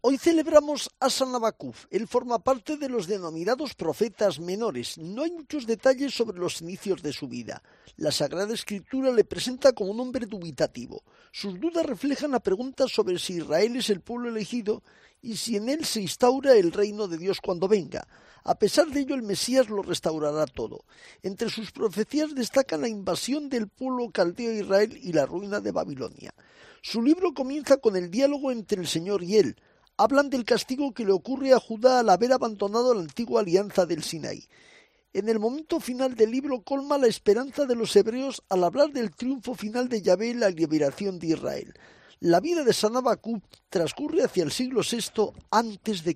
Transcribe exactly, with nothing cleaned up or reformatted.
Hoy celebramos a San Habacuc. Él forma parte de los denominados profetas menores. No hay muchos detalles sobre los inicios de su vida. La Sagrada Escritura le presenta como un hombre dubitativo. Sus dudas reflejan la pregunta sobre si Israel es el pueblo elegido y si en él se instaura el reino de Dios cuando venga. A pesar de ello, el Mesías lo restaurará todo. Entre sus profecías destacan la invasión del pueblo caldeo a Israel y la ruina de Babilonia. Su libro comienza con el diálogo entre el Señor y él. Hablan del castigo que le ocurre a Judá al haber abandonado la antigua alianza del Sinaí. En el momento final del libro colma la esperanza de los hebreos al hablar del triunfo final de Yahvé en la liberación de Israel. La vida de San Habacuc transcurre hacia el siglo sexto antes de